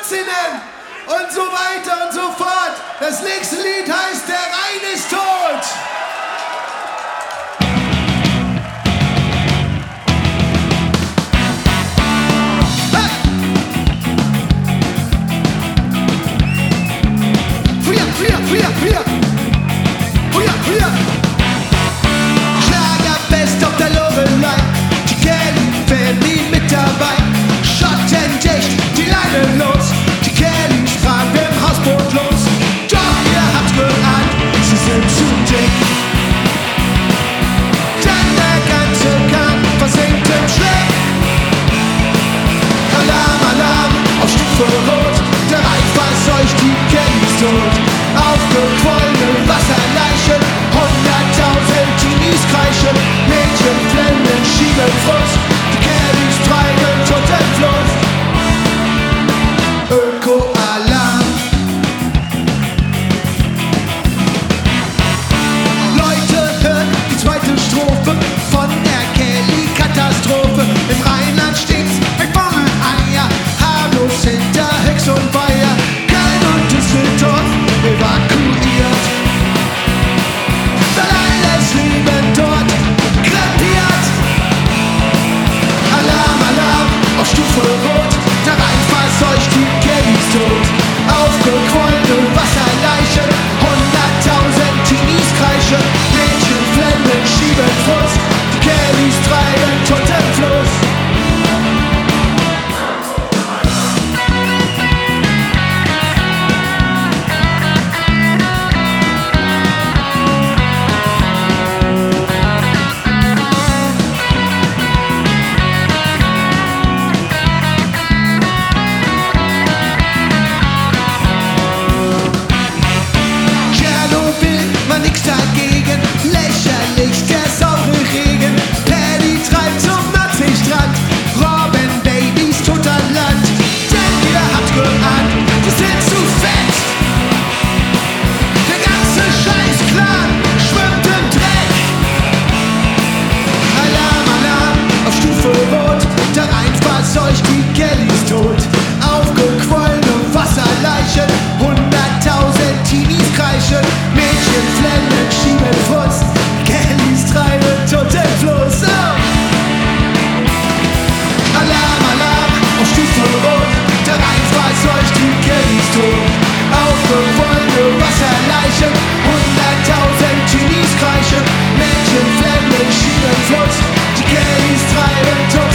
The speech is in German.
Erwachsenen und so weiter und so fort. Das nächste Lied heißt Der Rhein ist tot. Schlagerfest auf der Loreley, die Kelly Family mit dabei. Schottendicht, die Leine los, die Kellys fahren im Hausboot los. Doch ihr habt geahnt, sie sind zu dick. Denn der ganze Kahn versinkt im Schleck. Alarm, Alarm, auf Stufe Rot, der Rhein verseucht, die Kellys tot. Aufgequollene Wasserleichen, 100.000 Teenies kreischen, Mädchen flennen, schieben Frust, die Kellys treiben toten Fluss. Öko-Alarm. Leute, hört die zweite Strophe von der Kelly-Katastrophe. Im Rheinland stinkt's wie Bommeleier, harmlos hinter Hex und Weiher. Köln und Düsseldorf evakuiert, weil alles Leben dort krepiert. Alarm, Alarm, auf Stufe Rot, der Rhein verseucht, die Kellys tot. Aufgequollene Wasserleichen, 100.000 Teenies kreischen, Mädchen flennen, schieben Frust, die Kellys treiben toten Fluss. Nix dagegen, lächerlich der saure Regen. Paddy treibt zum Nordseestrand, Robbenbabys tot an Land. Denn ihr habt geahnt, wir sind zu fett. Der ganze Scheiß-Clan schwimmt im Dreck. Alarm, Alarm, auf Stufe Rot, der Rhein verseucht, die Kellys tot. Aufgequollene Wasserleichen, 100.000 Teenies kreischen, Mädchen flennen, schieben Frust, Kellys treiben toten Fluss. Oh! Alarm, Alarm, auf Stufe Rot, der Rhein verseucht, die Kellys tot. Aufgequollene Wasserleichen, 100.000 Teenies kreischen, Mädchen flennen, schieben Fluss, die Kellys treiben toten Fluss.